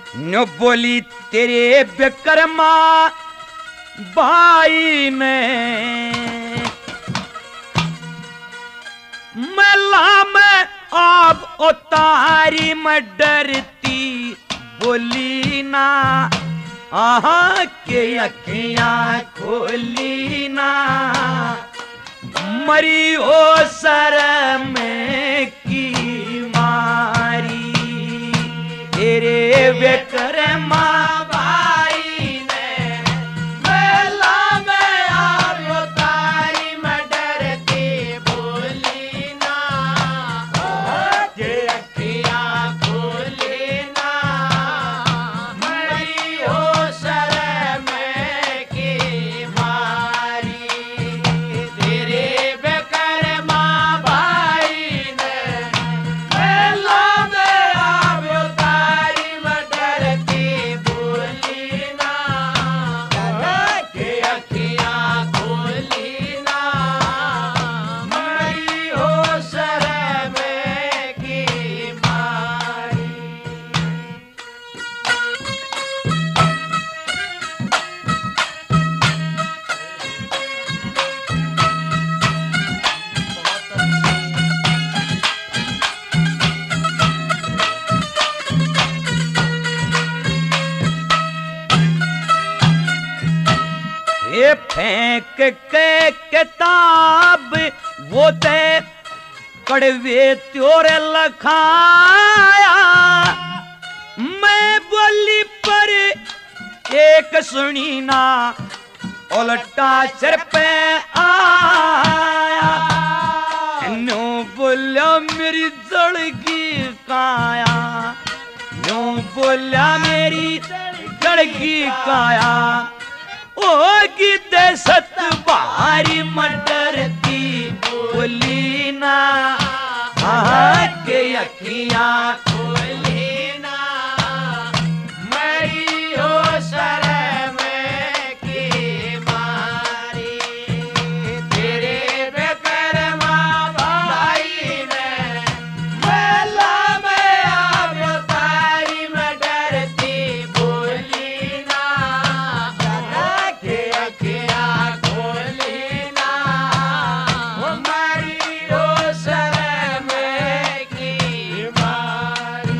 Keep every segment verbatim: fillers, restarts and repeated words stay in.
No बोली तेरे विक्रमा भाई ने मला में अब उतारी मैं डरती बोली ना आहा के अखियां खोली ना मरी हो सर में की मारी तेरे विक्रमा भाई ने मेला में आप उतारी मैं डरती बोली ना के अखियां खोली ना मरी हो सर में की मारी तेरे विक्रमा भाई ने मेला में आप उतारी मैं डरती बोली ना के अखियां खोली ना मरी हो सर में की मारी। ये फेंक के किताब वो ते कड़वे त्योरे लखाया मैं बोली पर एक सुनी ना उल्टा सिर पे आया नो बोला मेरी जड़गी काया नो बोला मेरी जड़गी काया ओगी दहशत बारी मडरती बोली ना हाँ के अखियां खोली ना मरी हो सर में की मारी तेरे विक्रमा भाई ने मेला में आप उतारी मैं डरती बोली ना के अखियां खोली ना मरी हो सर में की मारी।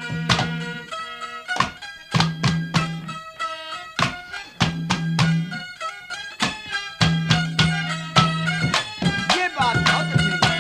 ये बात बहुत अच्छी है।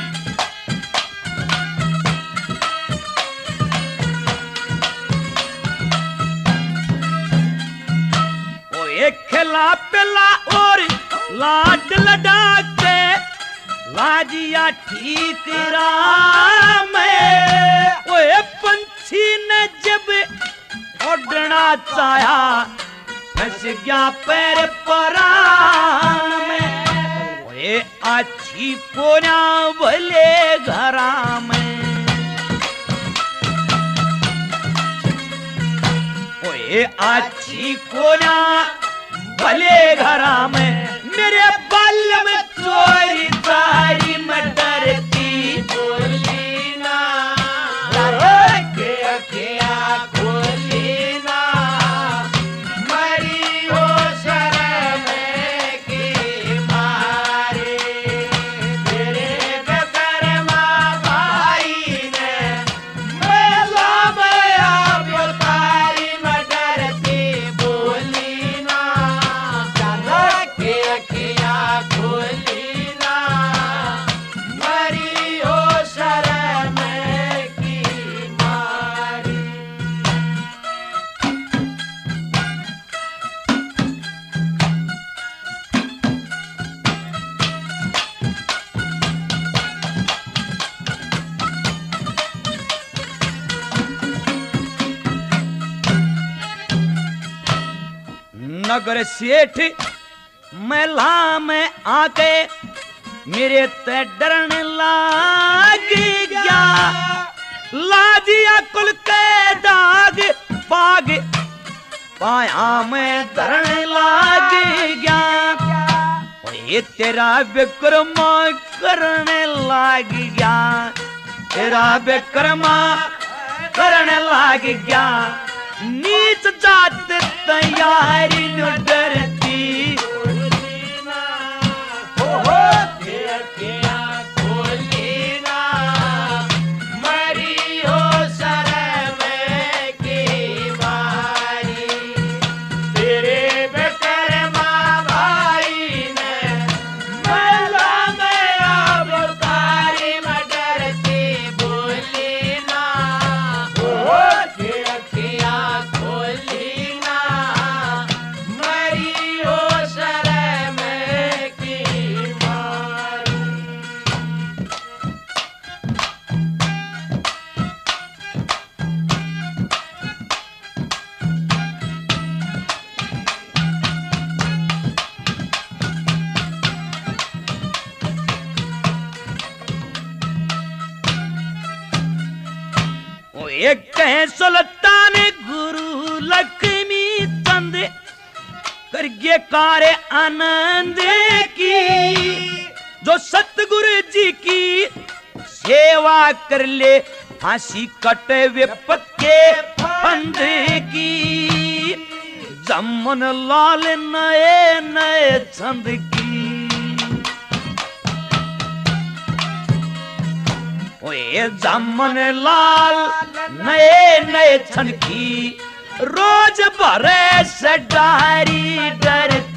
ओ एक खिला पिला और लाड लडा के लाजिया ठीक राम ओए पंछी ने जब उड़ना चाहा फंस गया पैर परान में ओए अच्छी कोना भले घरा में ओए अच्छी कोना भले घरा में मेरे बाल में चोरी तारी में डरती बोली ना के अखियां खोली ना मरी हो सर में की मारी तेरे विक्रमा भाई ने मेला में आप उतारी मैं डरती बोली ना के अखियां खोली ना मरी हो सर में की मारी। नगर सेठ मेला में आके मेरे ते डरने लाग गया लादिया कुल के दाग पाग पाया में धरने लाग गया ये तेरा विक्रमा करने लाग गया तेरा विक्रमा करने लाग गया नीच जात तैयारी न डरती हो हो देखिया खोली ना मरी हो शर्म की मारी तेरे बेकरमा भाई ने मला में अब कारी मडरती बोली ना हो हो देखिया खोली ना मरी हो शर्म की मारी ओ एक कहे सुल्तान गुरु लक्ष्मी चंद करके कार्य आनंद की जो सतगुरु जी की सेवा कर ले फांसी कटे विपत के फंद की जमन लाल नए नए छंद की ओए जमन लाल नए नए छंद की रोज भरे से डारी डर